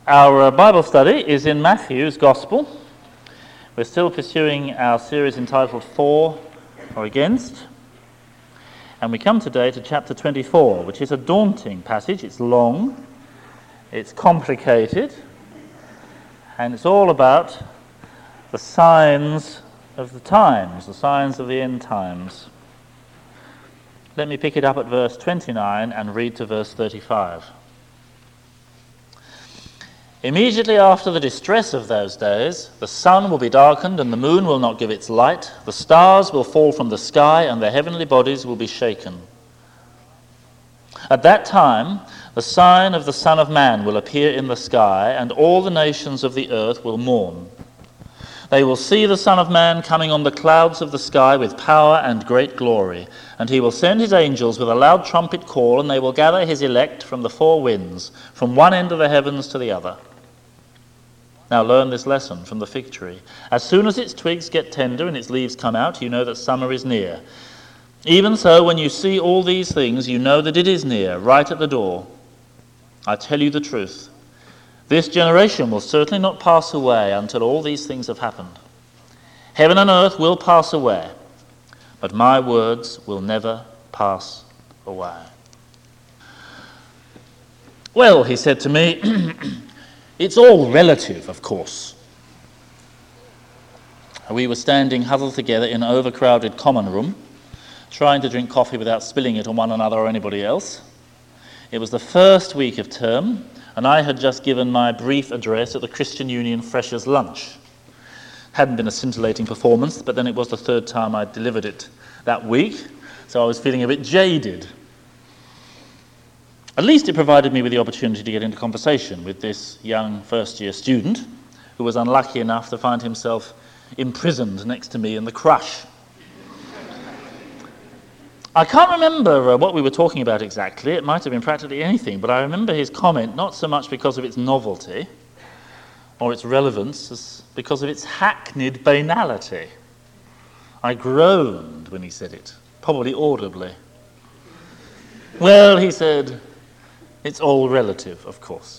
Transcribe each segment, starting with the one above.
Our Bible study is in Matthew's Gospel. We're still pursuing our series entitled For or Against. And we come today to chapter 24, which is a daunting passage. It's long, it's complicated, and it's all about the signs of the times, the signs of the end times. Let me pick it up at verse 29 and read to verse 35. Immediately after the distress of those days, the sun will be darkened and the moon will not give its light. The stars will fall from the sky and the heavenly bodies will be shaken. At that time, the sign of the Son of Man will appear in the sky, and all the nations of the earth will mourn. They will see the Son of Man coming on the clouds of the sky with power and great glory, and he will send his angels with a loud trumpet call, and they will gather his elect from the four winds, from one end of the heavens to the other. Now learn this lesson from the fig tree. As soon as its twigs get tender and its leaves come out, you know that summer is near. Even so, when you see all these things, you know that it is near, right at the door. I tell you the truth. This generation will certainly not pass away until all these things have happened. Heaven and earth will pass away, but my words will never pass away. Well, he said to me, it's all relative, of course. We were standing huddled together in an overcrowded common room, trying to drink coffee without spilling it on one another or anybody else. It was the first week of term, and I had just given my brief address at the Christian Union Freshers' Lunch. Hadn't been a scintillating performance, but then it was the third time I'd delivered it that week, so I was feeling a bit jaded. At least it provided me with the opportunity to get into conversation with this young first-year student who was unlucky enough to find himself imprisoned next to me in the crush. I can't remember what we were talking about exactly. It might have been practically anything, but I remember his comment not so much because of its novelty or its relevance as because of its hackneyed banality. I groaned when he said it, probably audibly. Well, he said, it's all relative, of course.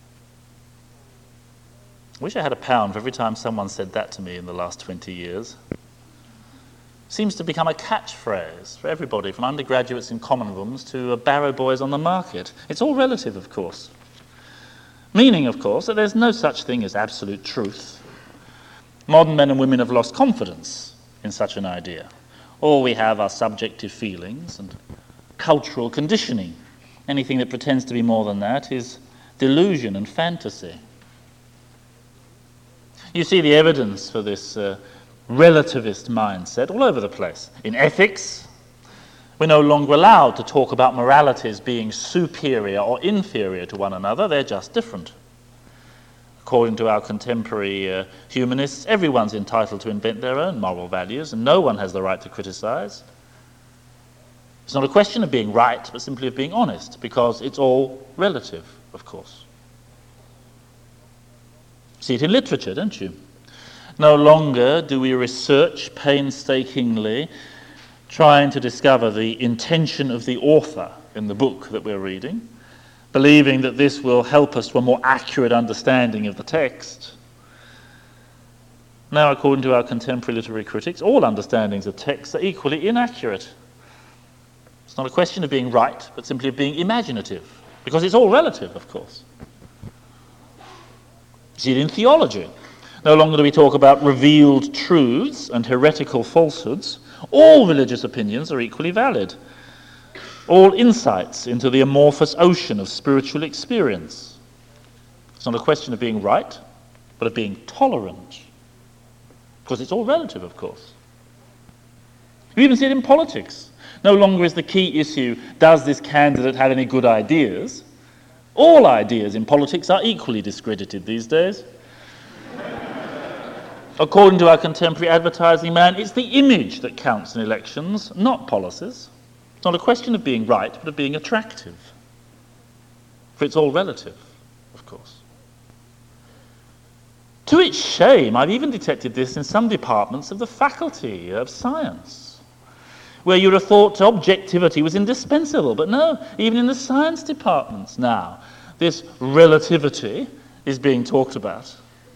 I wish I had £1 for every time someone said that to me in the last 20 years. Seems to become a catchphrase for everybody, from undergraduates in common rooms to barrow boys on the market. It's all relative, of course. Meaning, of course, that there's no such thing as absolute truth. Modern men and women have lost confidence in such an idea. All we have are subjective feelings and cultural conditioning. Anything that pretends to be more than that is delusion and fantasy. You see the evidence for this relativist mindset all over the place. In ethics, we're no longer allowed to talk about moralities being superior or inferior to one another. They're just different. According to our contemporary humanists, everyone's entitled to invent their own moral values, and no one has the right to criticize. It's not a question of being right, but simply of being honest, because it's all relative, of course. See it in literature, don't you? No longer do we research painstakingly, trying to discover the intention of the author in the book that we're reading, believing that this will help us to a more accurate understanding of the text. Now, according to our contemporary literary critics, all understandings of text are equally inaccurate. It's not a question of being right, but simply of being imaginative, because it's all relative, of course. See it in theology. No longer do we talk about revealed truths and heretical falsehoods. All religious opinions are equally valid. All insights into the amorphous ocean of spiritual experience. It's not a question of being right, but of being tolerant, because it's all relative, of course. You even see it in politics. No longer is the key issue, does this candidate have any good ideas? All ideas in politics are equally discredited these days. According to our contemporary advertising man, it's the image that counts in elections, not policies. It's not a question of being right, but of being attractive. For it's all relative, of course. To its shame, I've even detected this in some departments of the Faculty of Science, where you'd have thought objectivity was indispensable. But no, even in the science departments now, this relativity is being talked about.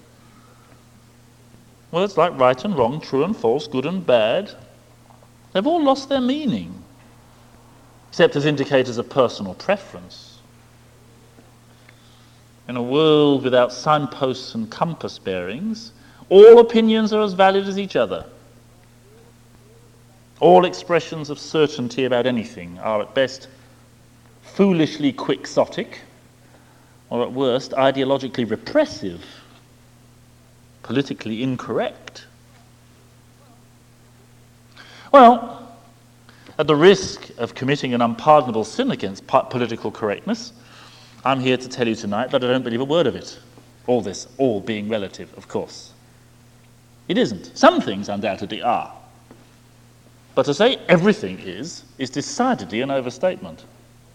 Words like right and wrong, true and false, good and bad, they've all lost their meaning, except as indicators of personal preference. In a world without signposts and compass bearings, all opinions are as valid as each other. All expressions of certainty about anything are at best foolishly quixotic, or at worst ideologically repressive, politically incorrect. Well, at the risk of committing an unpardonable sin against political correctness, I'm here to tell you tonight that I don't believe a word of it. All this, all being relative, of course. It isn't. Some things undoubtedly are. But to say everything is decidedly an overstatement.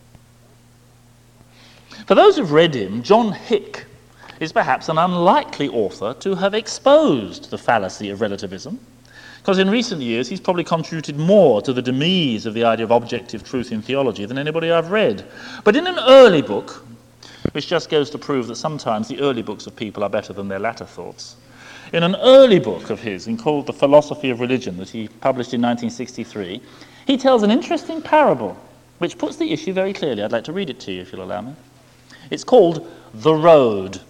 For those who've read him, John Hick is perhaps an unlikely author to have exposed the fallacy of relativism, because in recent years he's probably contributed more to the demise of the idea of objective truth in theology than anybody I've read. But in an early book, which just goes to prove that sometimes the early books of people are better than their latter thoughts, in an early book of his called The Philosophy of Religion that he published in 1963, he tells an interesting parable which puts the issue very clearly. I'd like to read it to you if you'll allow me. It's called The Road.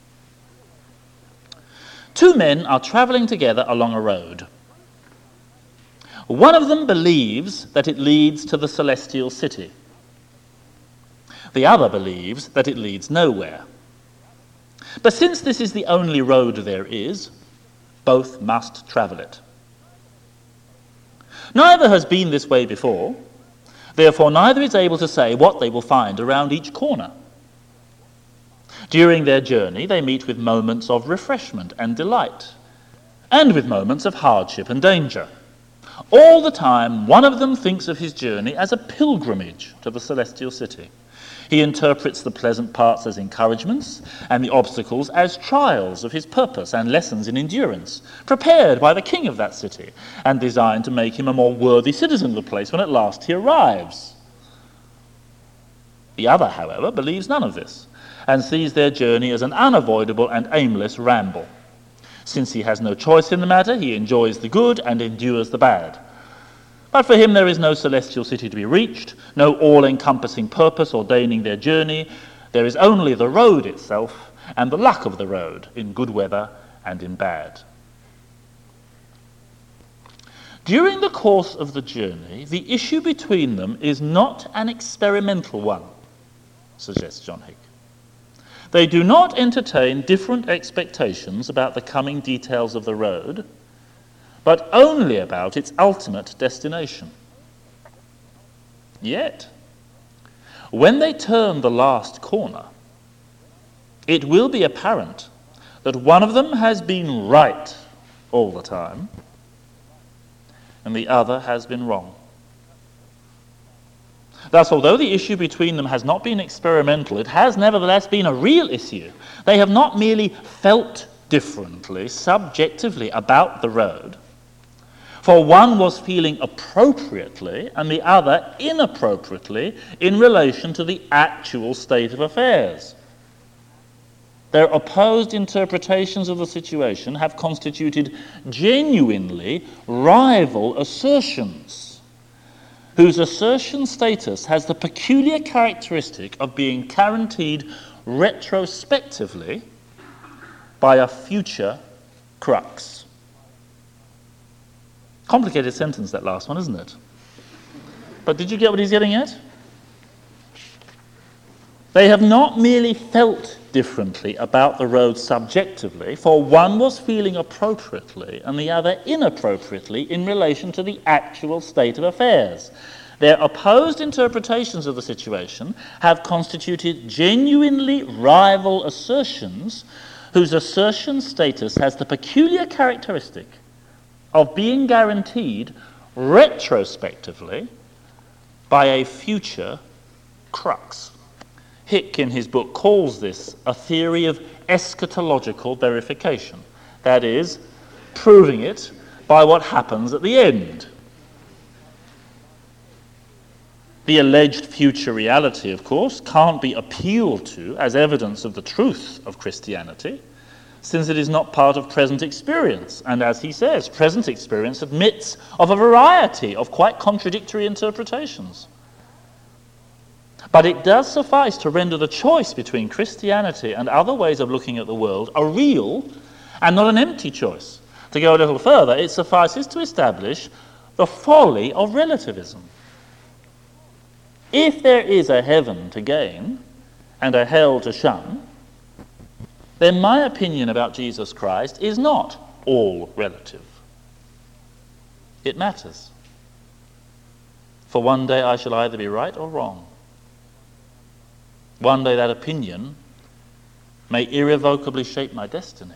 Two men are traveling together along a road. One of them believes that it leads to the celestial city. The other believes that it leads nowhere. But since this is the only road there is, both must travel it. Neither has been this way before, therefore neither is able to say what they will find around each corner. During their journey, they meet with moments of refreshment and delight, and with moments of hardship and danger. All the time, one of them thinks of his journey as a pilgrimage to the celestial city. He interprets the pleasant parts as encouragements, and the obstacles as trials of his purpose and lessons in endurance, prepared by the king of that city, and designed to make him a more worthy citizen of the place when at last he arrives. The other, however, believes none of this, and sees their journey as an unavoidable and aimless ramble. Since he has no choice in the matter, he enjoys the good and endures the bad. But for him there is no celestial city to be reached, no all-encompassing purpose ordaining their journey. There is only the road itself and the luck of the road in good weather and in bad. During the course of the journey, the issue between them is not an experimental one, suggests John Hick. They do not entertain different expectations about the coming details of the road, but only about its ultimate destination. Yet, when they turn the last corner, it will be apparent that one of them has been right all the time, and the other has been wrong. Thus, although the issue between them has not been experimental, it has nevertheless been a real issue. They have not merely felt differently, subjectively, about the road, for one was feeling appropriately and the other inappropriately in relation to the actual state of affairs. Their opposed interpretations of the situation have constituted genuinely rival assertions, whose assertion status has the peculiar characteristic of being guaranteed retrospectively by a future crux. Complicated sentence, that last one, isn't it? But did you get what he's getting at? They have not merely felt differently about the road subjectively, for one was feeling appropriately and the other inappropriately in relation to the actual state of affairs. Their opposed interpretations of the situation have constituted genuinely rival assertions whose assertion status has the peculiar characteristic of being guaranteed retrospectively by a future crux. Hick, in his book, calls this a theory of eschatological verification. That is, proving it by what happens at the end. The alleged future reality, of course, can't be appealed to as evidence of the truth of Christianity, since it is not part of present experience. And as he says, present experience admits of a variety of quite contradictory interpretations. But it does suffice to render the choice between Christianity and other ways of looking at the world a real and not an empty choice. To go a little further, it suffices to establish the folly of relativism. If there is a heaven to gain and a hell to shun, then my opinion about Jesus Christ is not all relative. It matters. For one day I shall either be right or wrong. One day that opinion may irrevocably shape my destiny.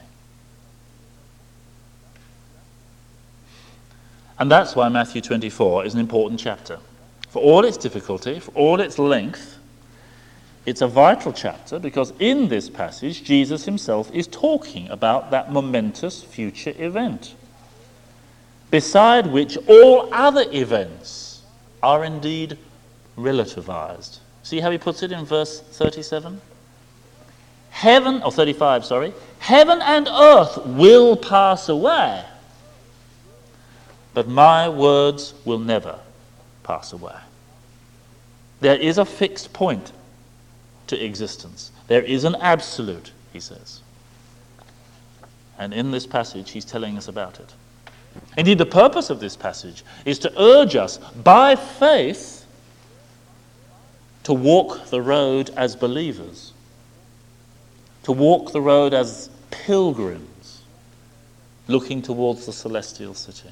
And that's why Matthew 24 is an important chapter. For all its difficulty, for all its length, it's a vital chapter because in this passage, Jesus himself is talking about that momentous future event, beside which all other events are indeed relativized. See how he puts it in verse 37? 35, sorry. Heaven and earth will pass away, but my words will never pass away. There is a fixed point to existence. There is an absolute, he says. And in this passage, he's telling us about it. Indeed, the purpose of this passage is to urge us by faith to walk the road as believers, to walk the road as pilgrims looking towards the celestial city.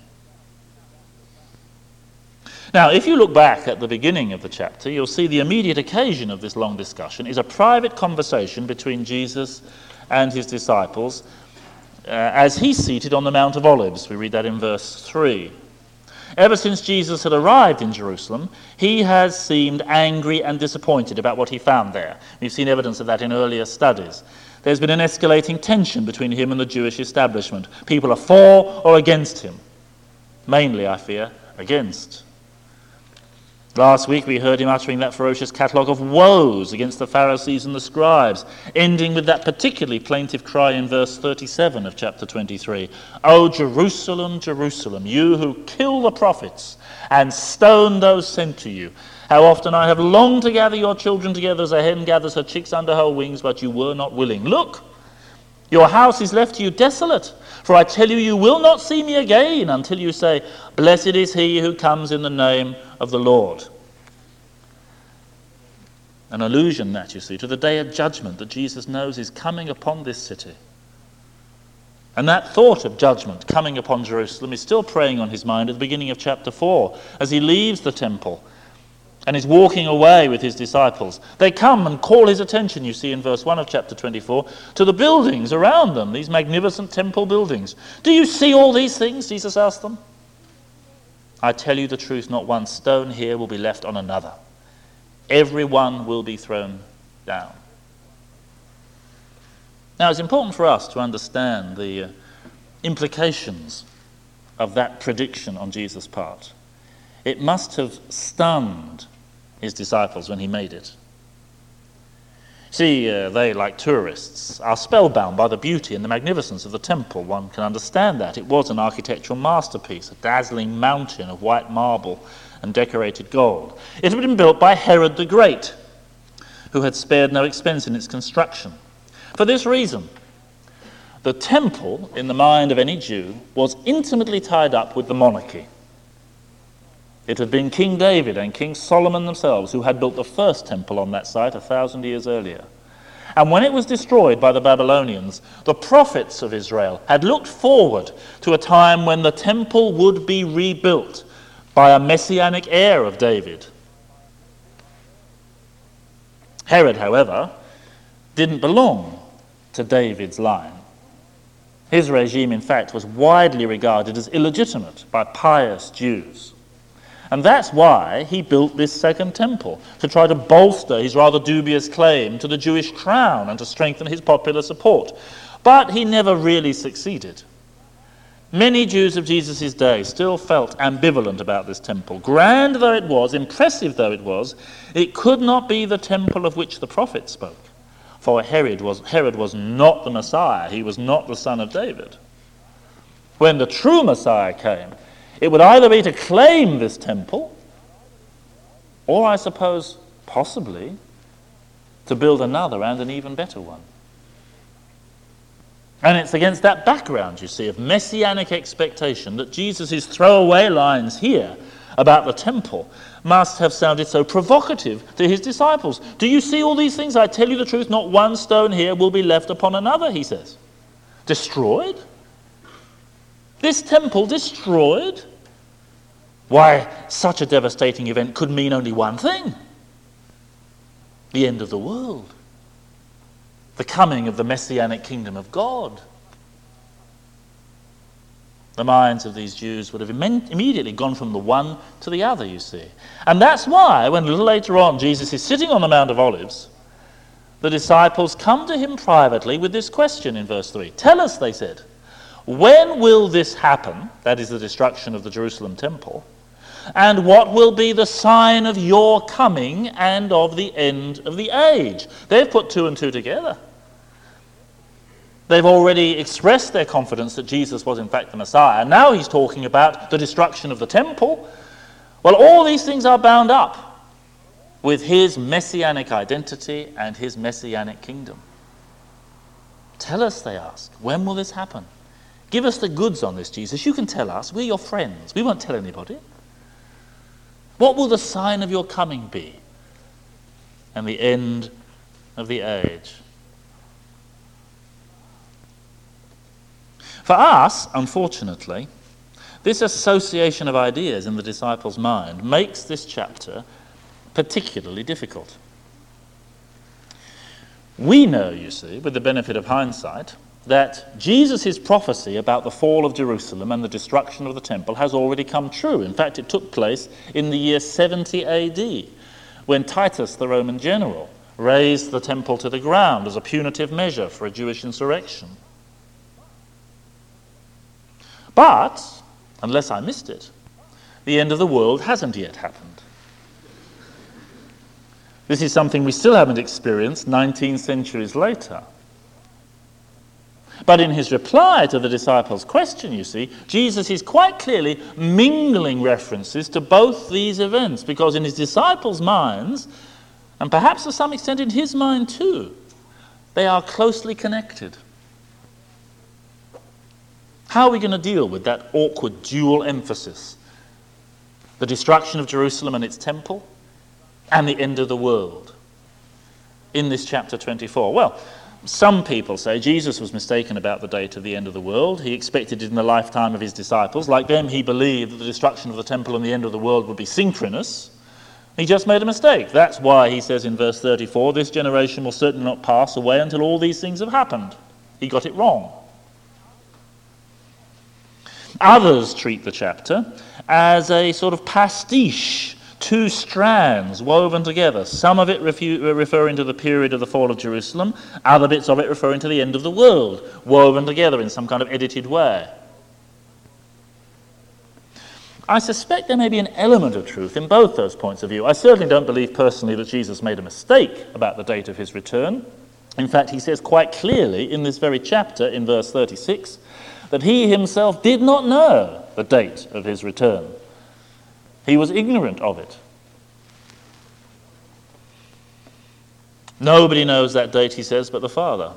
Now, if you look back at the beginning of the chapter, you'll see the immediate occasion of this long discussion is a private conversation between Jesus and his disciples as he's seated on the Mount of Olives. We read that in verse 3. Ever since Jesus had arrived in Jerusalem, he has seemed angry and disappointed about what he found there. We've seen evidence of that in earlier studies. There's been an escalating tension between him and the Jewish establishment. People are for or against him. Mainly, I fear, against. Last week we heard him uttering that ferocious catalogue of woes against the Pharisees and the scribes, ending with that particularly plaintive cry in verse 37 of chapter 23. "O Jerusalem, Jerusalem, you who kill the prophets and stone those sent to you. How often I have longed to gather your children together as a hen gathers her chicks under her wings, but you were not willing. Look, your house is left to you desolate. For I tell you, you will not see me again until you say, 'Blessed is he who comes in the name of the Lord.'" An allusion, that you see, to the day of judgment that Jesus knows is coming upon this city. And that thought of judgment coming upon Jerusalem is still preying on his mind at the beginning of chapter 4, as he leaves the temple and is walking away with his disciples. They come and call his attention, you see in verse 1 of chapter 24, to the buildings around them, these magnificent temple buildings. "Do you see all these things?" Jesus asked them. "I tell you the truth, not one stone here will be left on another. Every one will be thrown down." Now, it's important for us to understand the implications of that prediction on Jesus' part. It must have stunned his disciples when he made it. See, they, like tourists, are spellbound by the beauty and the magnificence of the temple. One can understand that. It was an architectural masterpiece, a dazzling mountain of white marble and decorated gold. It had been built by Herod the Great, who had spared no expense in its construction. For this reason, the temple, in the mind of any Jew, was intimately tied up with the monarchy. It had been King David and King Solomon themselves who had built the first temple on that site 1,000 years earlier. And when it was destroyed by the Babylonians, the prophets of Israel had looked forward to a time when the temple would be rebuilt by a messianic heir of David. Herod, however, didn't belong to David's line. His regime, in fact, was widely regarded as illegitimate by pious Jews. And that's why he built this second temple, to try to bolster his rather dubious claim to the Jewish crown and to strengthen his popular support. But he never really succeeded. Many Jews of Jesus' day still felt ambivalent about this temple. Grand though it was, impressive though it was, it could not be the temple of which the prophet spoke. For Herod was not the Messiah. He was not the son of David. When the true Messiah came, it would either be to claim this temple, or I suppose, possibly, to build another and an even better one. And it's against that background, you see, of messianic expectation that Jesus' throwaway lines here about the temple must have sounded so provocative to his disciples. Do you see all these things? I tell you the truth, not one stone here will be left upon another, he says. Destroyed? This temple destroyed? Why, such a devastating event could mean only one thing: the end of the world. The coming of the messianic kingdom of God. The minds of these Jews would have immediately gone from the one to the other, you see. And that's why, when a little later on Jesus is sitting on the Mount of Olives, the disciples come to him privately with this question in verse 3. Tell us, they said, when will this happen? That is the destruction of the Jerusalem temple. And what will be the sign of your coming and of the end of the age? They've put two and two together. They've already expressed their confidence that Jesus was in fact the Messiah. And now he's talking about the destruction of the temple. Well, all these things are bound up with his messianic identity and his messianic kingdom. Tell us, they ask, when will this happen? Give us the goods on this, Jesus. You can tell us. We're your friends. We won't tell anybody. What will the sign of your coming be? And the end of the age. For us, unfortunately, this association of ideas in the disciples' mind makes this chapter particularly difficult. We know, you see, with the benefit of hindsight, that Jesus' prophecy about the fall of Jerusalem and the destruction of the temple has already come true. In fact, it took place in the year 70 AD, when Titus, the Roman general, razed the temple to the ground as a punitive measure for a Jewish insurrection. But, unless I missed it, the end of the world hasn't yet happened. This is something we still haven't experienced 19 centuries later. But in his reply to the disciples' question, you see, Jesus is quite clearly mingling references to both these events, because in his disciples' minds, and perhaps to some extent in his mind too, they are closely connected. How are we going to deal with that awkward dual emphasis? The destruction of Jerusalem and its temple, and the end of the world in this chapter 24. Well, some people say Jesus was mistaken about the date of the end of the world. He expected it in the lifetime of his disciples. Like them, he believed that the destruction of the temple and the end of the world would be synchronous. He just made a mistake. That's why he says in verse 34, this generation will certainly not pass away until all these things have happened. He got it wrong. Others treat the chapter as a sort of pastiche, two strands woven together, some of it referring to the period of the fall of Jerusalem, other bits of it referring to the end of the world, woven together in some kind of edited way. I suspect there may be an element of truth in both those points of view. I certainly don't believe personally that Jesus made a mistake about the date of his return. In fact, he says quite clearly in this very chapter, in verse 36, that he himself did not know the date of his return. He was ignorant of it. Nobody knows that date, he says, but the Father.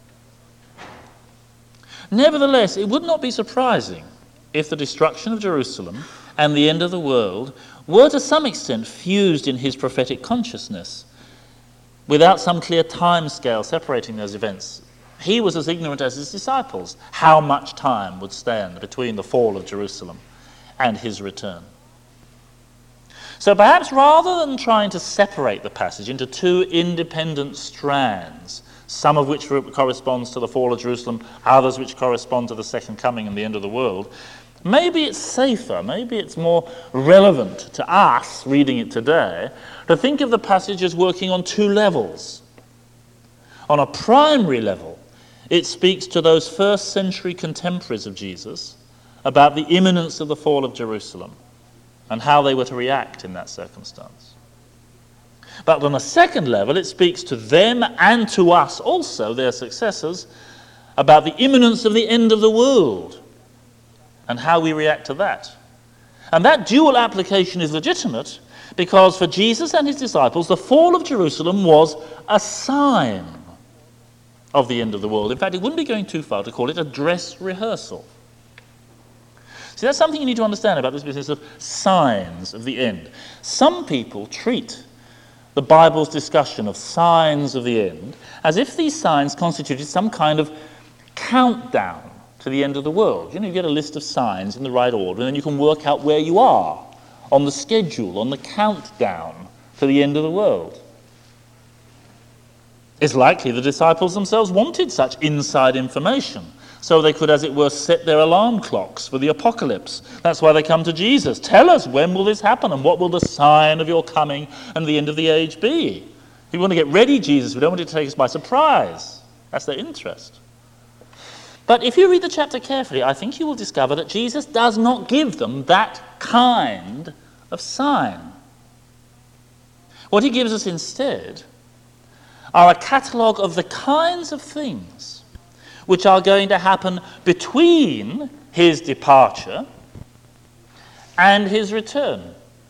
Nevertheless, it would not be surprising if the destruction of Jerusalem and the end of the world were to some extent fused in his prophetic consciousness, without some clear time scale separating those events. He was as ignorant as his disciples how much time would stand between the fall of Jerusalem and his return. So perhaps rather than trying to separate the passage into two independent strands, some of which corresponds to the fall of Jerusalem, others which correspond to the second coming and the end of the world, maybe it's safer, maybe it's more relevant to us reading it today to think of the passage as working on two levels. On a primary level, it speaks to those first century contemporaries of Jesus about the imminence of the fall of Jerusalem and how they were to react in that circumstance. But on a second level, it speaks to them and to us also, their successors, about the imminence of the end of the world and how we react to that. And that dual application is legitimate because for Jesus and his disciples, the fall of Jerusalem was a sign of the end of the world. In fact, it wouldn't be going too far to call it a dress rehearsal. See, that's something you need to understand about this business of signs of the end. Some people treat the Bible's discussion of signs of the end as if these signs constituted some kind of countdown to the end of the world. You get a list of signs in the right order, and then you can work out where you are on the schedule, on the countdown to the end of the world. It's likely the disciples themselves wanted such inside information, so they could, as it were, set their alarm clocks for the apocalypse. That's why they come to Jesus. Tell us, when will this happen, and what will the sign of your coming and the end of the age be? We want to get ready, Jesus. We don't want it to take us by surprise. That's their interest. But if you read the chapter carefully, I think you will discover that Jesus does not give them that kind of sign. What he gives us instead are a catalogue of the kinds of things which are going to happen between his departure and his return.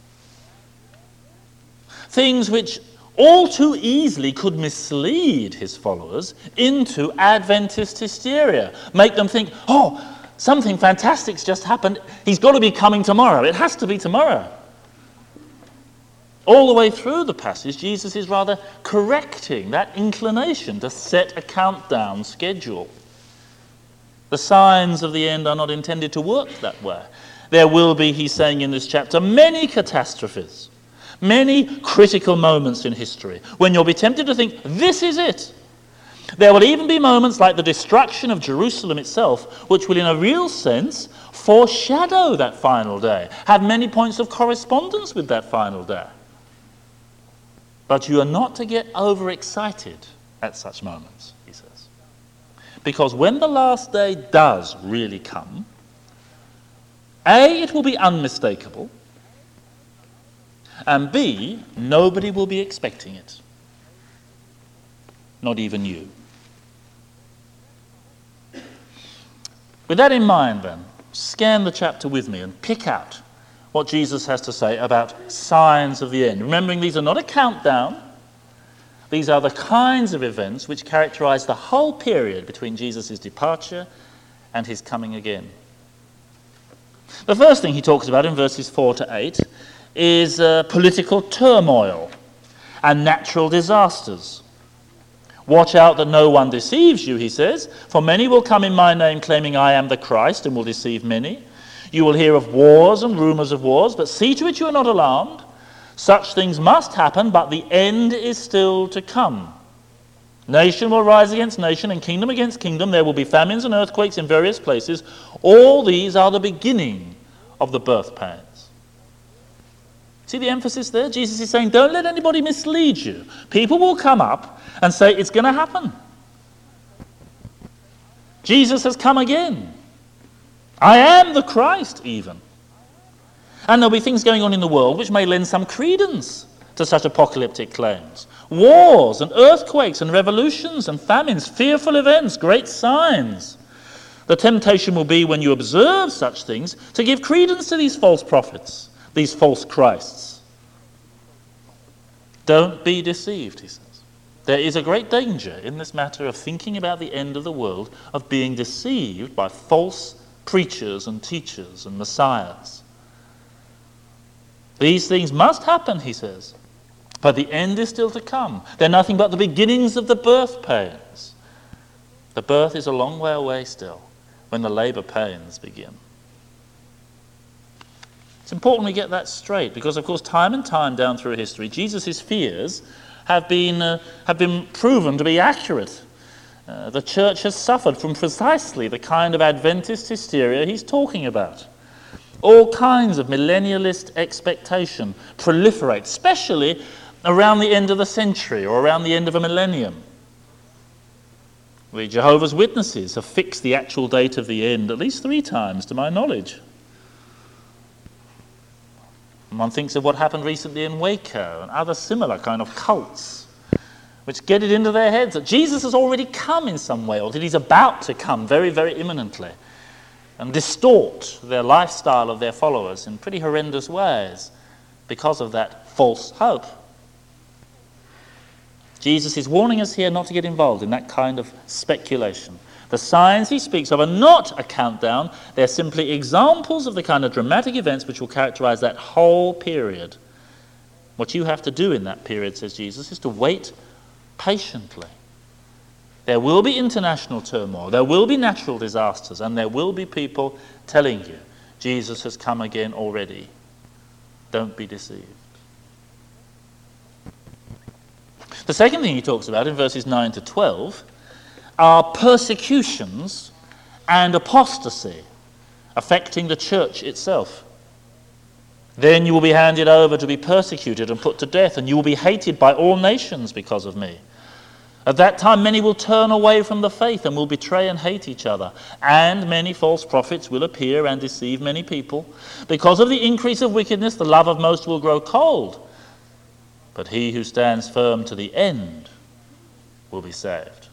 Things which all too easily could mislead his followers into Adventist hysteria, make them think, oh, something fantastic's just happened, he's got to be coming tomorrow, it has to be tomorrow. All the way through the passage, Jesus is rather correcting that inclination to set a countdown schedule. The signs of the end are not intended to work that way. There will be, he's saying in this chapter, many catastrophes, many critical moments in history when you'll be tempted to think, this is it. There will even be moments like the destruction of Jerusalem itself, which will in a real sense foreshadow that final day, have many points of correspondence with that final day. But you are not to get overexcited at such moments, he says. Because when the last day does really come, A, it will be unmistakable, and B, nobody will be expecting it. Not even you. With that in mind then, scan the chapter with me and pick out what Jesus has to say about signs of the end. Remembering these are not a countdown. These are the kinds of events which characterize the whole period between Jesus' departure and his coming again. The first thing he talks about in verses 4 to 8 is political turmoil and natural disasters. Watch out that no one deceives you, he says, for many will come in my name claiming I am the Christ and will deceive many. You will hear of wars and rumors of wars, but see to it you are not alarmed. Such things must happen, but the end is still to come. Nation will rise against nation and kingdom against kingdom. There will be famines and earthquakes in various places. All these are the beginning of the birth pains. See the emphasis there? Jesus is saying, don't let anybody mislead you. People will come up and say, it's going to happen. Jesus has come again. I am the Christ, even. And there'll be things going on in the world which may lend some credence to such apocalyptic claims. Wars and earthquakes and revolutions and famines, fearful events, great signs. The temptation will be, when you observe such things, to give credence to these false prophets, these false Christs. Don't be deceived, he says. There is a great danger in this matter of thinking about the end of the world, of being deceived by false preachers and teachers and messiahs. These things must happen, he says, but the end is still to come. They're nothing but the beginnings of the birth pains. The birth is a long way away still, when the labor pains begin. It's important we get that straight, because of course time and time down through history, Jesus' fears have been proven to be accurate. The church has suffered from precisely the kind of Adventist hysteria he's talking about. All kinds of millennialist expectation proliferate, especially around the end of the century or around the end of a millennium. The Jehovah's Witnesses have fixed the actual date of the end at least 3 times, to my knowledge. And one thinks of what happened recently in Waco and other similar kind of cults, which get it into their heads that Jesus has already come in some way, or that he's about to come very, very imminently, and distort their lifestyle of their followers in pretty horrendous ways because of that false hope. Jesus is warning us here not to get involved in that kind of speculation. The signs he speaks of are not a countdown, they're simply examples of the kind of dramatic events which will characterize that whole period. What you have to do in that period, says Jesus, is to wait patiently. There will be international turmoil, there will be natural disasters, and there will be people telling you Jesus has come again already. Don't be deceived. The second thing he talks about in verses 9 to 12 are persecutions and apostasy affecting the church itself. Then you will be handed over to be persecuted and put to death, and you will be hated by all nations because of me. At that time many will turn away from the faith and will betray and hate each other. And many false prophets will appear and deceive many people. Because of the increase of wickedness, the love of most will grow cold. But he who stands firm to the end will be saved.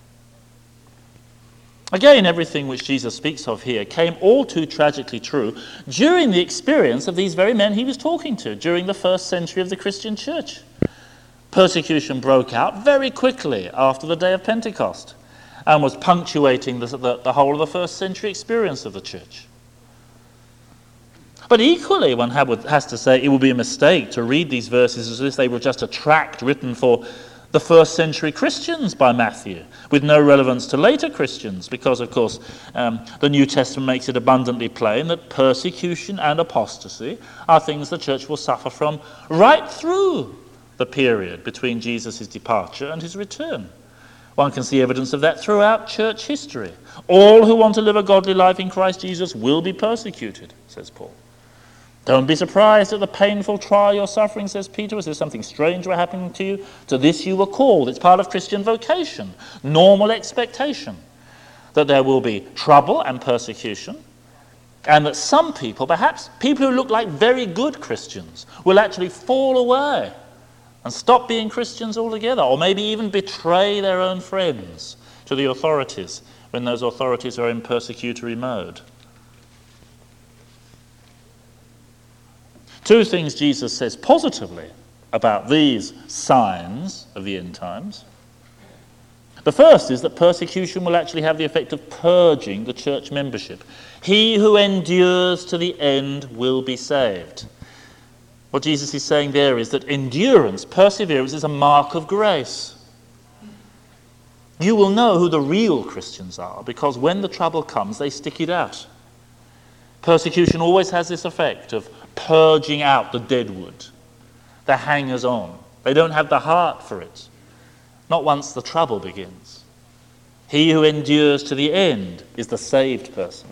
Again, everything which Jesus speaks of here came all too tragically true during the experience of these very men he was talking to during the first century of the Christian church. Persecution broke out very quickly after the day of Pentecost and was punctuating the whole of the first century experience of the church. But equally, one has to say it would be a mistake to read these verses as if they were just a tract written for the first century Christians by Matthew, with no relevance to later Christians, because, of course, the New Testament makes it abundantly plain that persecution and apostasy are things the church will suffer from right through the period between Jesus' departure and his return. One can see evidence of that throughout church history. All who want to live a godly life in Christ Jesus will be persecuted, says Paul. Don't be surprised at the painful trial you're suffering, says Peter, as if something strange were happening to you. To this you were called. It's part of Christian vocation, normal expectation, that there will be trouble and persecution, and that some people, perhaps people who look like very good Christians, will actually fall away and stop being Christians altogether, or maybe even betray their own friends to the authorities when those authorities are in persecutory mode. 2 things Jesus says positively about these signs of the end times. The first is that persecution will actually have the effect of purging the church membership. He who endures to the end will be saved. What Jesus is saying there is that endurance, perseverance, is a mark of grace. You will know who the real Christians are, because when the trouble comes, they stick it out. Persecution always has this effect of purging out the deadwood, the hangers-on. They don't have the heart for it, not once the trouble begins. He who endures to the end is the saved person.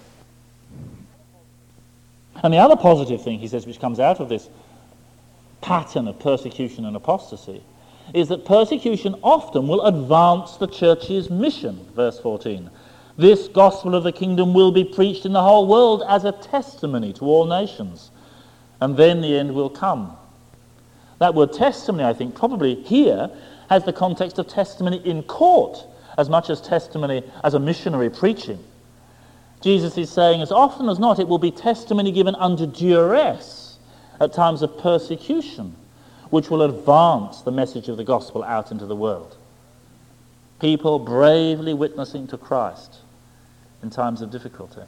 And the other positive thing, he says, which comes out of this pattern of persecution and apostasy, is that persecution often will advance the church's mission. Verse 14. This gospel of the kingdom will be preached in the whole world as a testimony to all nations, and then the end will come. That word testimony, I think, probably here has the context of testimony in court as much as testimony as a missionary preaching. Jesus is saying, as often as not, it will be testimony given under duress at times of persecution, which will advance the message of the gospel out into the world. People bravely witnessing to Christ in times of difficulty.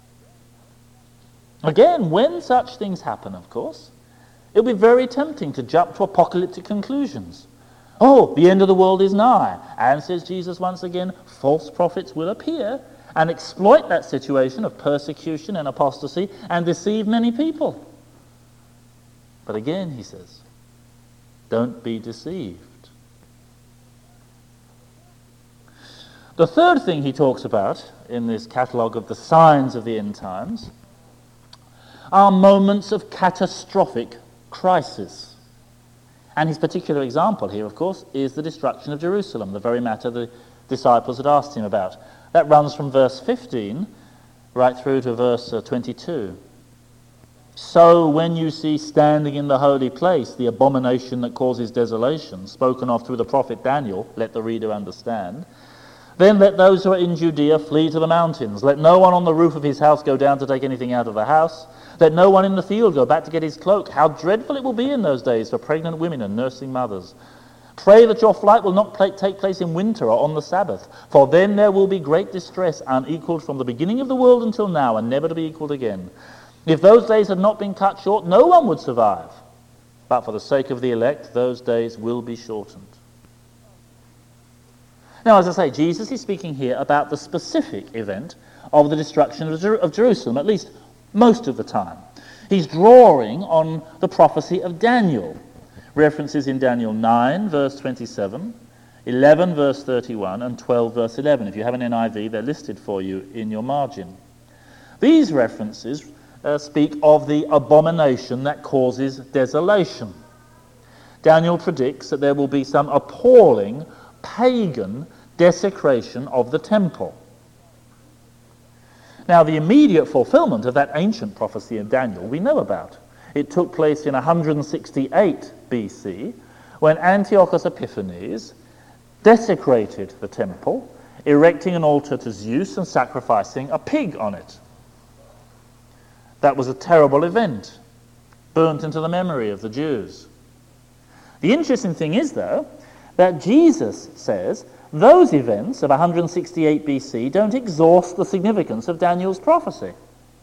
Again, when such things happen, of course, it'll be very tempting to jump to apocalyptic conclusions. Oh, the end of the world is nigh. And, says Jesus once again, false prophets will appear and exploit that situation of persecution and apostasy and deceive many people. But again, he says, don't be deceived. The third thing he talks about in this catalogue of the signs of the end times are moments of catastrophic crisis. And his particular example here, of course, is the destruction of Jerusalem, the very matter the disciples had asked him about. That runs from verse 15 right through to verse 22. So when you see standing in the holy place the abomination that causes desolation, spoken of through the prophet Daniel, let the reader understand, then let those who are in Judea flee to the mountains. Let no one on the roof of his house go down to take anything out of the house. Let no one in the field go back to get his cloak. How dreadful it will be in those days for pregnant women and nursing mothers. Pray that your flight will not take place in winter or on the Sabbath, for then there will be great distress, unequaled from the beginning of the world until now, and never to be equaled again. If those days had not been cut short, no one would survive. But for the sake of the elect, those days will be shortened. Now, as I say, Jesus is speaking here about the specific event of the destruction of Jerusalem, at least most of the time. He's drawing on the prophecy of Daniel. References in Daniel 9, verse 27, 11, verse 31, and 12, verse 11. If you have an NIV, they're listed for you in your margin. These references speak of the abomination that causes desolation. Daniel predicts that there will be some appalling pagan desecration of the temple. Now, the immediate fulfillment of that ancient prophecy of Daniel we know about. It took place in 168 BC when Antiochus Epiphanes desecrated the temple, erecting an altar to Zeus and sacrificing a pig on it. That was a terrible event, burnt into the memory of the Jews. The interesting thing is, though, that Jesus says those events of 168 BC don't exhaust the significance of Daniel's prophecy.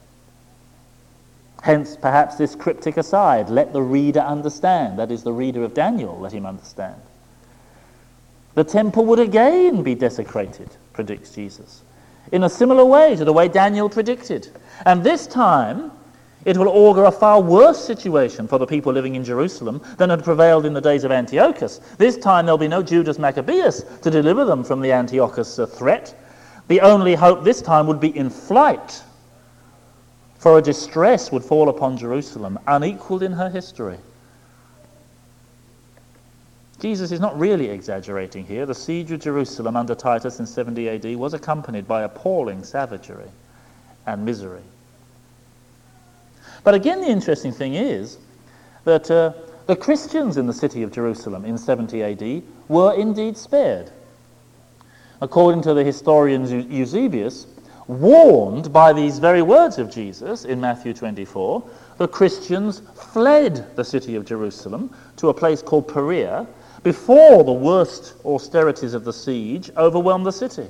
Hence, perhaps this cryptic aside, let the reader understand. That is, the reader of Daniel, let him understand. The temple would again be desecrated, predicts Jesus, in a similar way to the way Daniel predicted. And this time, it will augur a far worse situation for the people living in Jerusalem than had prevailed in the days of Antiochus. This time there'll be no Judas Maccabeus to deliver them from the Antiochus threat. The only hope this time would be in flight, for a distress would fall upon Jerusalem, unequaled in her history. Jesus is not really exaggerating here. The siege of Jerusalem under Titus in 70 AD was accompanied by appalling savagery and misery. But again, the interesting thing is that the Christians in the city of Jerusalem in 70 AD were indeed spared. According to the historian Eusebius, warned by these very words of Jesus in Matthew 24, the Christians fled the city of Jerusalem to a place called Perea before the worst austerities of the siege overwhelmed the city.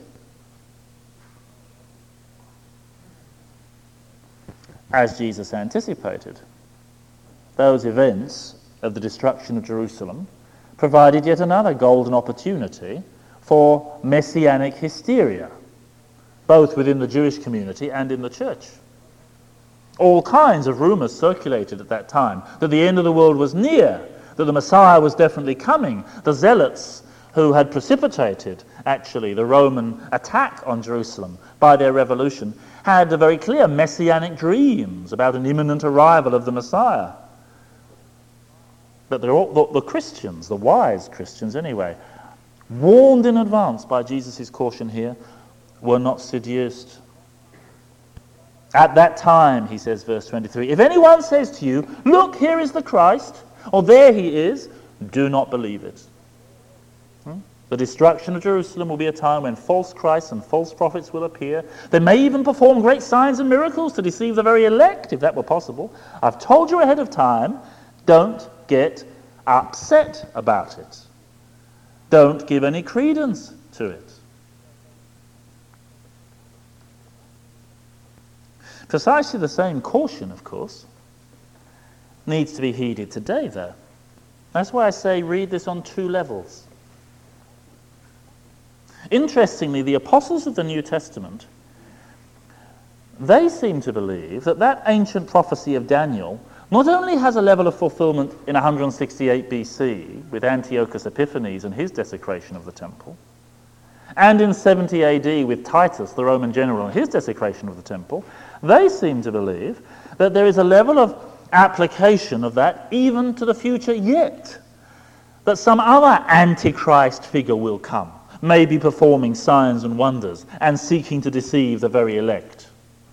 As Jesus anticipated, those events of the destruction of Jerusalem provided yet another golden opportunity for messianic hysteria, both within the Jewish community and in the church. All kinds of rumors circulated at that time that the end of the world was near, that the Messiah was definitely coming. The zealots who had precipitated, actually, the Roman attack on Jerusalem by their revolution had very clear messianic dreams about an imminent arrival of the Messiah. But the Christians, the wise Christians anyway, warned in advance by Jesus' caution here, were not seduced. At that time, he says, verse 23, if anyone says to you, look, here is the Christ, or there he is, do not believe it. The destruction of Jerusalem will be a time when false Christs and false prophets will appear. They may even perform great signs and miracles to deceive the very elect, if that were possible. I've told you ahead of time, don't get upset about it. Don't give any credence to it. Precisely the same caution, of course, needs to be heeded today, though. That's why I say read this on two levels. Interestingly, the apostles of the New Testament, they seem to believe that that ancient prophecy of Daniel not only has a level of fulfillment in 168 BC with Antiochus Epiphanes and his desecration of the temple, and in 70 AD with Titus, the Roman general, and his desecration of the temple, they seem to believe that there is a level of application of that even to the future yet, that some other antichrist figure will come, may be performing signs and wonders and seeking to deceive the very elect.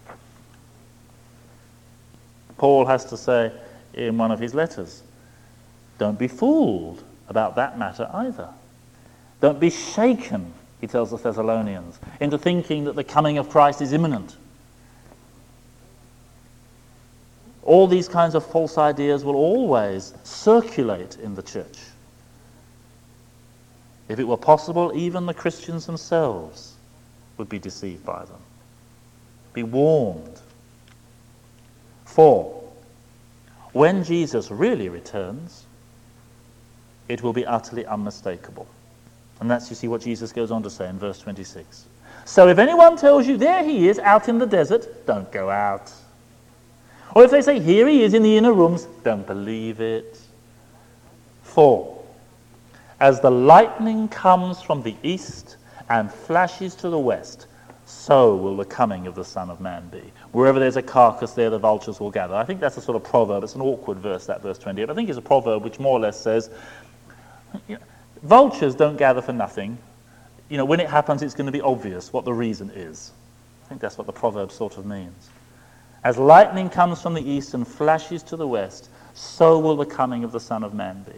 Paul has to say in one of his letters, don't be fooled about that matter either. Don't be shaken, he tells the Thessalonians, into thinking that the coming of Christ is imminent. All these kinds of false ideas will always circulate in the church. If it were possible, even the Christians themselves would be deceived by them. Be warned. 4. When Jesus really returns, it will be utterly unmistakable. And that's, you see, what Jesus goes on to say in verse 26. So if anyone tells you, there he is out in the desert, don't go out. Or if they say, here he is in the inner rooms, don't believe it. 4. As the lightning comes from the east and flashes to the west, so will the coming of the Son of Man be. Wherever there's a carcass, there the vultures will gather. I think that's a sort of proverb. It's an awkward verse, that verse 28. I think it's a proverb which more or less says, vultures don't gather for nothing. When it happens, it's going to be obvious what the reason is. I think that's what the proverb sort of means. As lightning comes from the east and flashes to the west, so will the coming of the Son of Man be.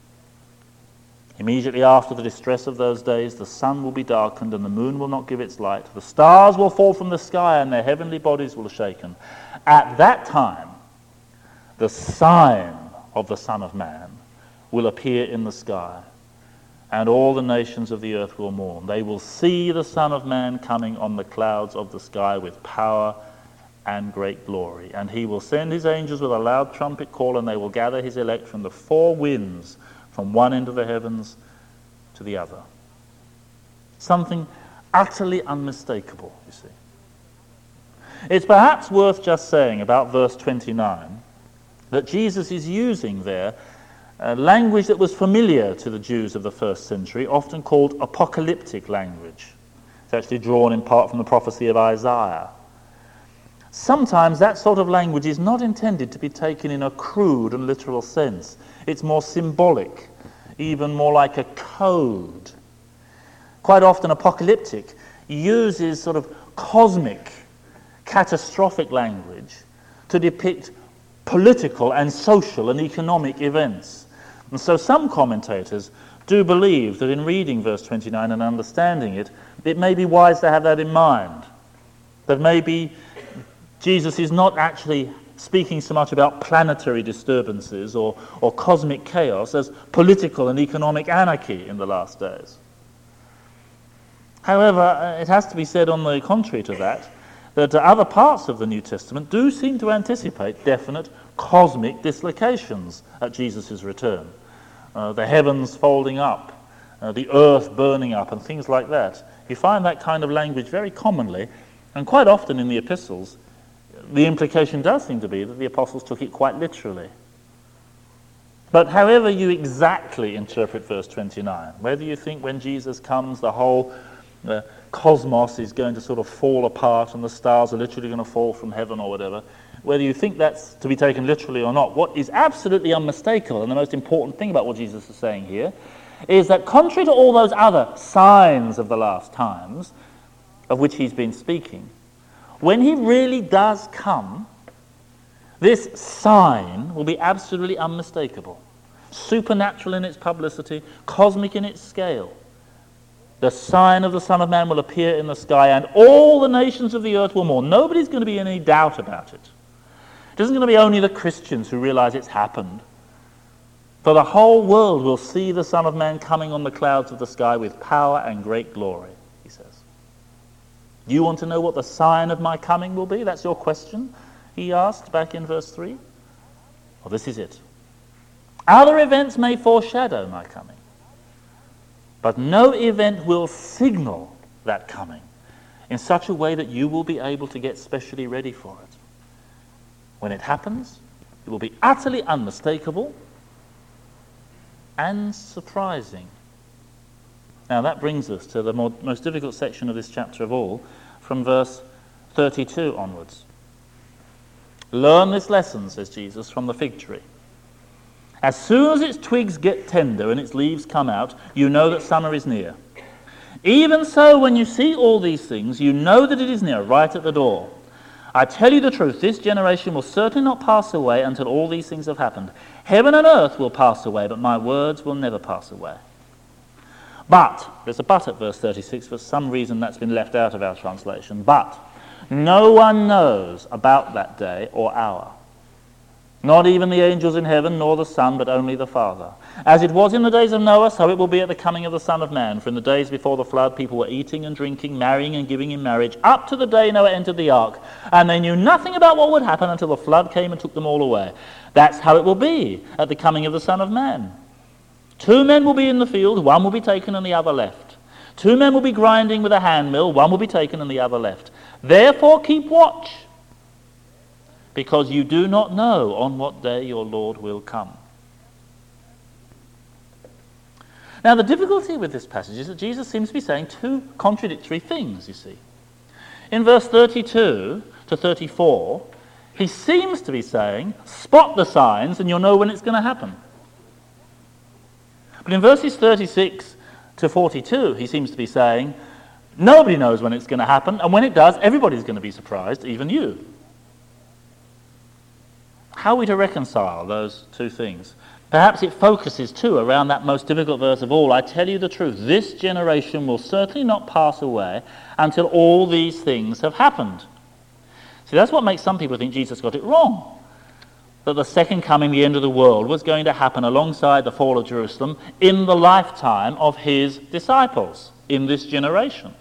Immediately after the distress of those days, the sun will be darkened and the moon will not give its light. The stars will fall from the sky and their heavenly bodies will shaken. At that time, the sign of the Son of Man will appear in the sky, and all the nations of the earth will mourn. They will see the Son of Man coming on the clouds of the sky with power and great glory. And he will send his angels with a loud trumpet call, and they will gather his elect from the four winds, from one end of the heavens to the other. Something utterly unmistakable, you see. It's perhaps worth just saying about verse 29 that Jesus is using there language that was familiar to the Jews of the first century, often called apocalyptic language. It's actually drawn in part from the prophecy of Isaiah. Sometimes that sort of language is not intended to be taken in a crude and literal sense. It's more symbolic, even more like a code. Quite often apocalyptic uses sort of cosmic, catastrophic language to depict political and social and economic events. And so some commentators do believe that in reading verse 29 and understanding it, it may be wise to have that in mind. That maybe Jesus is not actually speaking so much about planetary disturbances or cosmic chaos as political and economic anarchy in the last days. However, it has to be said on the contrary to that other parts of the New Testament do seem to anticipate definite cosmic dislocations at Jesus' return. The heavens folding up, the earth burning up, and things like that. You find that kind of language very commonly, and quite often in the epistles. The implication does seem to be that the apostles took it quite literally. But however you exactly interpret verse 29, whether you think when Jesus comes the whole cosmos is going to sort of fall apart and the stars are literally going to fall from heaven or whatever, whether you think that's to be taken literally or not, what is absolutely unmistakable, and the most important thing about what Jesus is saying here, is that contrary to all those other signs of the last times, of which he's been speaking, when he really does come, this sign will be absolutely unmistakable, supernatural in its publicity, cosmic in its scale. The sign of the Son of Man will appear in the sky, and all the nations of the earth will mourn. Nobody's going to be in any doubt about it. It isn't going to be only the Christians who realize it's happened. For the whole world will see the Son of Man coming on the clouds of the sky with power and great glory, he says. You want to know what the sign of my coming will be? That's your question, he asked back in verse 3. Well, this is it. Other events may foreshadow my coming, but no event will signal that coming in such a way that you will be able to get specially ready for it. When it happens, it will be utterly unmistakable and surprising. Now that brings us to the most difficult section of this chapter of all, from verse 32 onwards. Learn this lesson, says Jesus, from the fig tree. As soon as its twigs get tender and its leaves come out, you know that summer is near. Even so, when you see all these things, you know that it is near, right at the door. I tell you the truth, this generation will certainly not pass away until all these things have happened. Heaven and earth will pass away, but my words will never pass away. But, there's a but at verse 36, for some reason that's been left out of our translation. But, no one knows about that day or hour. Not even the angels in heaven, nor the Son, but only the Father. As it was in the days of Noah, so it will be at the coming of the Son of Man. For in the days before the flood, people were eating and drinking, marrying and giving in marriage, up to the day Noah entered the ark. And they knew nothing about what would happen until the flood came and took them all away. That's how it will be at the coming of the Son of Man. 2 men will be in the field, one will be taken and the other left. 2 men will be grinding with a handmill, one will be taken and the other left. Therefore keep watch, because you do not know on what day your Lord will come. Now, the difficulty with this passage is that Jesus seems to be saying 2 contradictory things, you see. In verse 32 to 34, he seems to be saying, spot the signs and you'll know when it's going to happen. But in verses 36 to 42, he seems to be saying, nobody knows when it's going to happen, and when it does, everybody's going to be surprised, even you. How are we to reconcile those 2 things? Perhaps it focuses too around that most difficult verse of all. I tell you the truth, this generation will certainly not pass away until all these things have happened. See, that's what makes some people think Jesus got it wrong. That the second coming, the end of the world, was going to happen alongside the fall of Jerusalem in the lifetime of his disciples in this generation.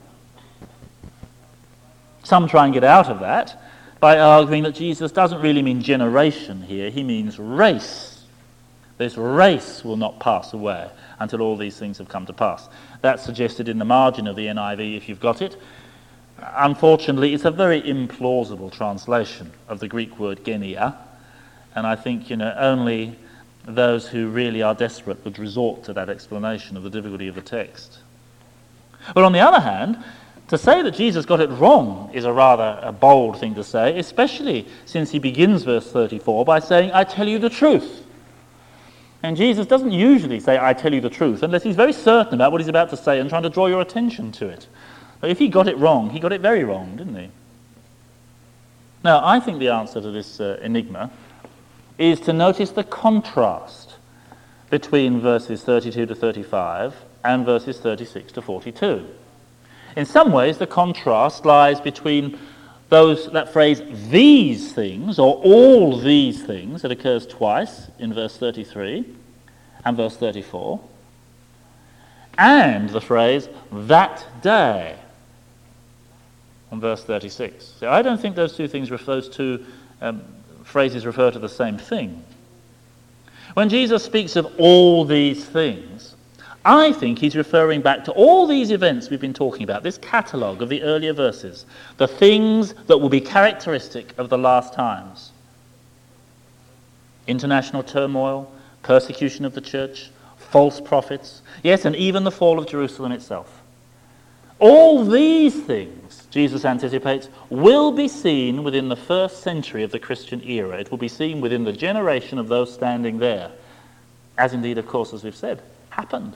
Some try and get out of that by arguing that Jesus doesn't really mean generation here, he means race. This race will not pass away until all these things have come to pass. That's suggested in the margin of the NIV if you've got it. Unfortunately, it's a very implausible translation of the Greek word genia, and I think, only those who really are desperate would resort to that explanation of the difficulty of the text. But on the other hand, to say that Jesus got it wrong is a rather bold thing to say, especially since he begins verse 34 by saying, I tell you the truth. And Jesus doesn't usually say, I tell you the truth, unless he's very certain about what he's about to say and trying to draw your attention to it. But if he got it wrong, he got it very wrong, didn't he? Now, I think the answer to this enigma is to notice the contrast between verses 32 to 35 and verses 36 to 42. In some ways, the contrast lies between that phrase, these things, or all these things, that occurs twice in verse 33 and verse 34, and the phrase, that day, in verse 36. So I don't think those 2 things, those 2 phrases refer to the same thing. When Jesus speaks of all these things, I think he's referring back to all these events we've been talking about, this catalogue of the earlier verses, the things that will be characteristic of the last times. International turmoil, persecution of the church, false prophets, yes, and even the fall of Jerusalem itself. All these things, Jesus anticipates, will be seen within the first century of the Christian era. It will be seen within the generation of those standing there, as indeed, of course, as we've said, happened.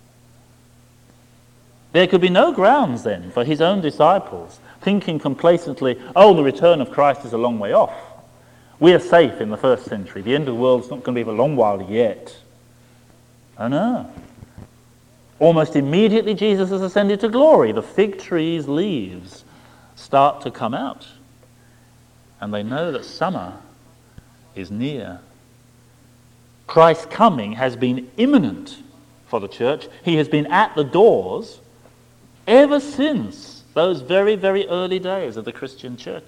There could be no grounds then for his own disciples thinking complacently, the return of Christ is a long way off. We are safe in the first century. The end of the world's not going to be for a long while yet. Oh no. Almost immediately Jesus has ascended to glory. The fig tree's leaves start to come out. And they know that summer is near. Christ's coming has been imminent for the church. He has been at the doors ever since those very, very early days of the Christian church.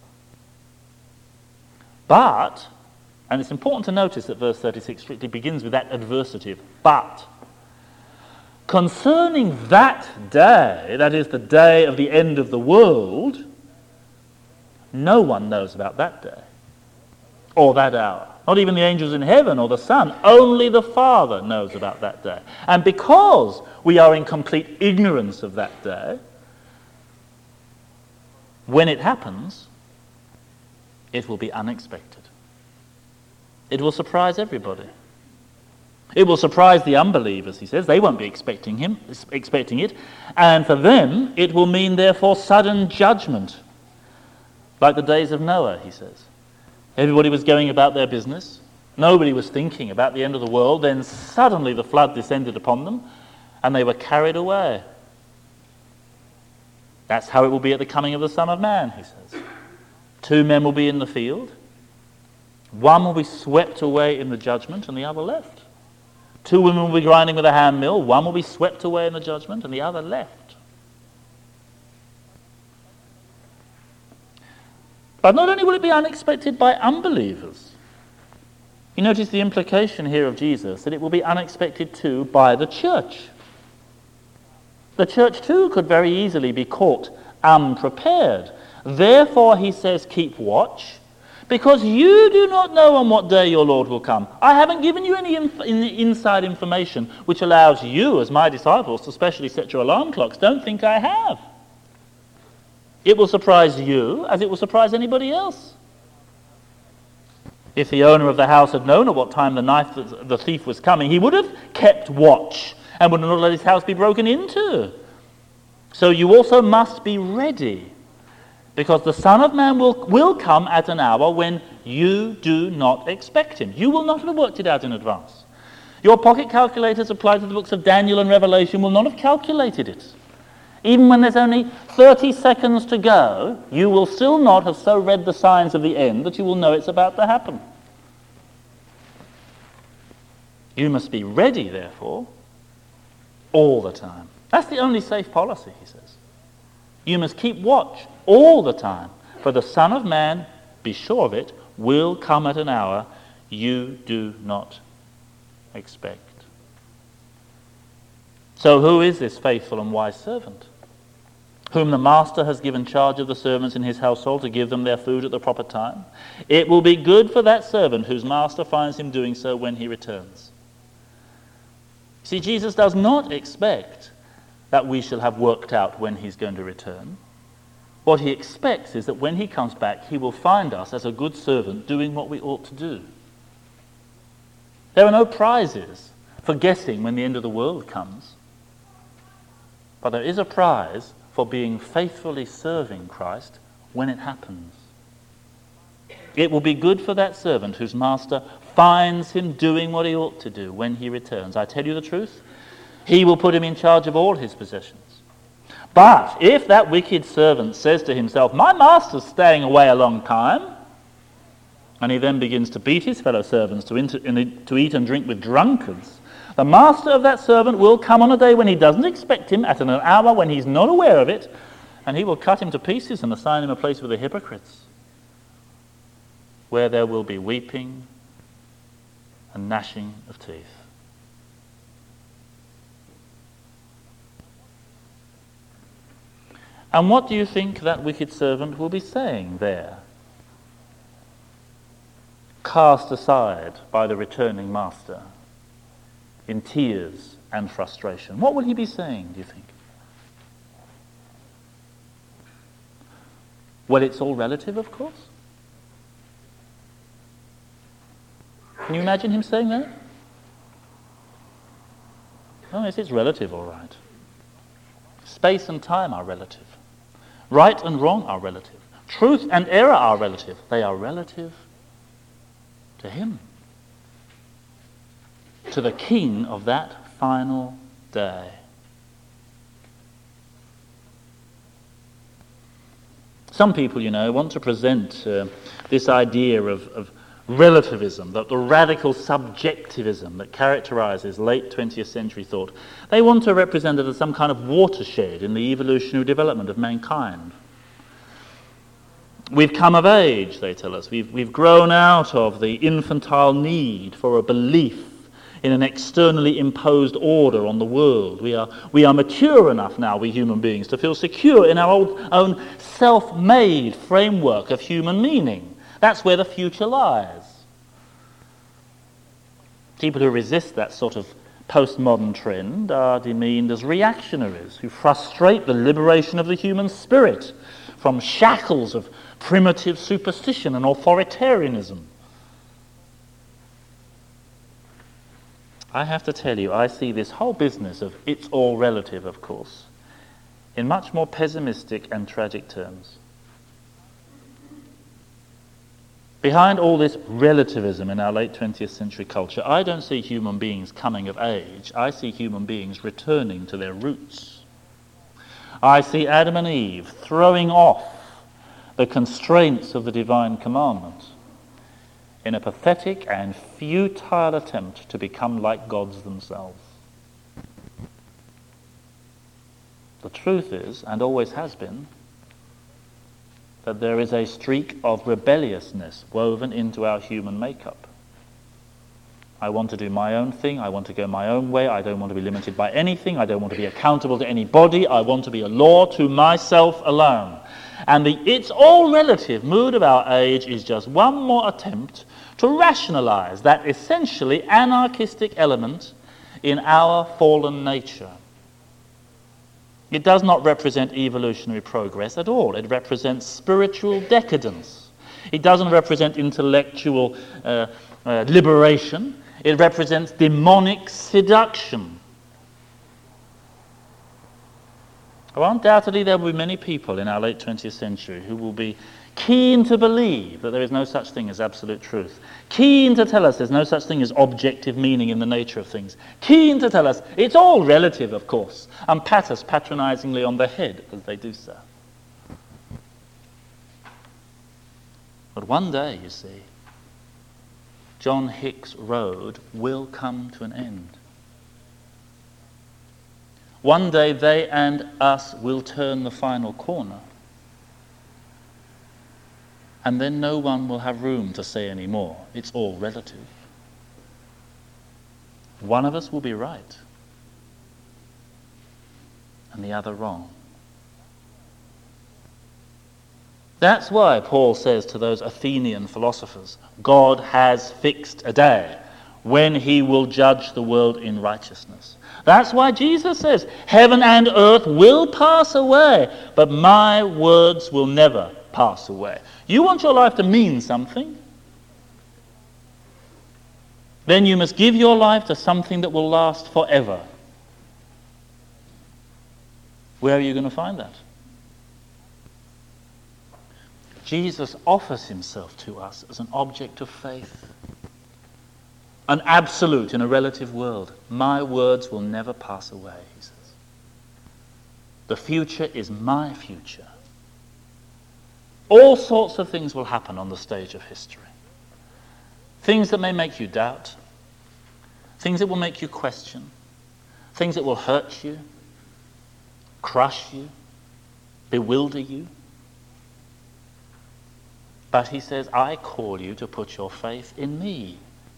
But, and it's important to notice that verse 36 strictly begins with that adversative, but, concerning that day, that is the day of the end of the world, no one knows about that day or that hour. Not even the angels in heaven or the Son. Only the Father knows about that day. And because we are in complete ignorance of that day, when it happens, it will be unexpected. It will surprise everybody. It will surprise the unbelievers, he says. They won't be expecting it. And for them, it will mean, therefore, sudden judgment. Like the days of Noah, he says. Everybody was going about their business. Nobody was thinking about the end of the world. Then suddenly the flood descended upon them, and they were carried away. That's how it will be at the coming of the Son of Man, he says. 2 men will be in the field. One will be swept away in the judgment, and the other left. 2 women will be grinding with a hand mill. One will be swept away in the judgment, and the other left. But not only will it be unexpected by unbelievers, you notice the implication here of Jesus, that it will be unexpected too by the church. The church too could very easily be caught unprepared. Therefore, he says, keep watch, because you do not know on what day your Lord will come. I haven't given you any inside information which allows you, as my disciples, to specially set your alarm clocks. Don't think I have. It will surprise you as it will surprise anybody else. If the owner of the house had known at what time the thief was coming, he would have kept watch and would not let his house be broken into. So you also must be ready, because the Son of Man will come at an hour when you do not expect him. You will not have worked it out in advance. Your pocket calculators applied to the books of Daniel and Revelation will not have calculated it. Even when there's only 30 seconds to go, you will still not have so read the signs of the end that you will know it's about to happen. You must be ready, therefore, all the time. That's the only safe policy, he says. You must keep watch all the time, for the Son of Man, be sure of it, will come at an hour you do not expect. So who is this faithful and wise servant, whom the master has given charge of the servants in his household to give them their food at the proper time? It will be good for that servant whose master finds him doing so when he returns. See, Jesus does not expect that we shall have worked out when he's going to return. What he expects is that when he comes back, he will find us as a good servant doing what we ought to do. There are no prizes for guessing when the end of the world comes. But there is a prize for being faithfully serving Christ when it happens. It will be good for that servant whose master finds him doing what he ought to do when he returns. I tell you the truth, he will put him in charge of all his possessions. But if that wicked servant says to himself, my master's staying away a long time, and he then begins to beat his fellow servants, to eat and drink with drunkards, the master of that servant will come on a day when he doesn't expect him, at an hour when he's not aware of it, and he will cut him to pieces and assign him a place with the hypocrites, where there will be weeping and gnashing of teeth. And what do you think that wicked servant will be saying there, cast aside by the returning master in tears and frustration? What will he be saying, do you think? Well, it's all relative, of course. Can you imagine him saying that? Oh, yes, it's relative, all right. Space and time are relative. Right and wrong are relative. Truth and error are relative. They are relative to him, to the king of that final day. Some people, want to present this idea of relativism, the radical subjectivism that characterizes late 20th century thought. They want to represent it as some kind of watershed in the evolutionary development of mankind. We've come of age, they tell us. We've grown out of the infantile need for a belief in an externally imposed order on the world. We are mature enough now, we human beings, to feel secure in our own self-made framework of human meaning. That's where the future lies. People who resist that sort of postmodern trend are demeaned as reactionaries who frustrate the liberation of the human spirit from shackles of primitive superstition and authoritarianism. I have to tell you, I see this whole business of it's all relative, of course, in much more pessimistic and tragic terms. Behind all this relativism in our late 20th century culture, I don't see human beings coming of age. I see human beings returning to their roots. I see Adam and Eve throwing off the constraints of the divine commandment in a pathetic and futile attempt to become like gods themselves. The truth is, and always has been, that there is a streak of rebelliousness woven into our human makeup. I want to do my own thing. I want to go my own way. I don't want to be limited by anything. I don't want to be accountable to anybody. I want to be a law to myself alone. And the it's all relative mood of our age is just one more attempt to rationalize that essentially anarchistic element in our fallen nature. It does not represent evolutionary progress at all. It represents spiritual decadence. It doesn't represent intellectual liberation. It represents demonic seduction. Well, undoubtedly there will be many people in our late 20th century who will be keen to believe that there is no such thing as absolute truth, keen to tell us there's no such thing as objective meaning in the nature of things, keen to tell us it's all relative, of course, and pat us patronizingly on the head as they do so. But one day, you see, John Hicks' road will come to an end. One day they and us will turn the final corner. And then no one will have room to say any more. It's all relative. One of us will be right, and the other wrong. That's why Paul says to those Athenian philosophers, God has fixed a day when he will judge the world in righteousness. That's why Jesus says, heaven and earth will pass away, but my words will never pass away. You want your life to mean something? Then you must give your life to something that will last forever. Where are you going to find that? Jesus offers himself to us as an object of faith. An absolute in a relative world. My words will never pass away, he says. The future is my future. All sorts of things will happen on the stage of history. Things that may make you doubt. Things that will make you question. Things that will hurt you, crush you, bewilder you. But he says, I call you to put your faith in me.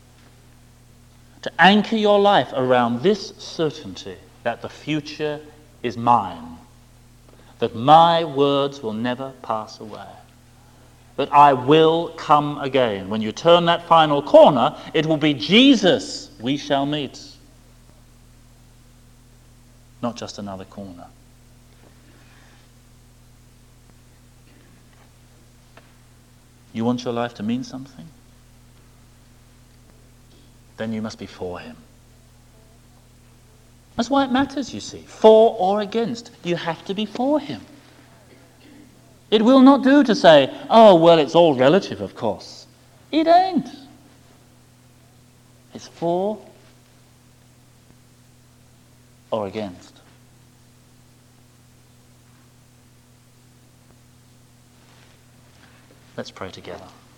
To anchor your life around this certainty that the future is mine. That my words will never pass away. That I will come again. When you turn that final corner, it will be Jesus we shall meet. Not just another corner. You want your life to mean something? Then you must be for him. That's why it matters, you see. For or against. You have to be for him. It will not do to say, oh, well, it's all relative, of course. It ain't. It's for or against. Let's pray together.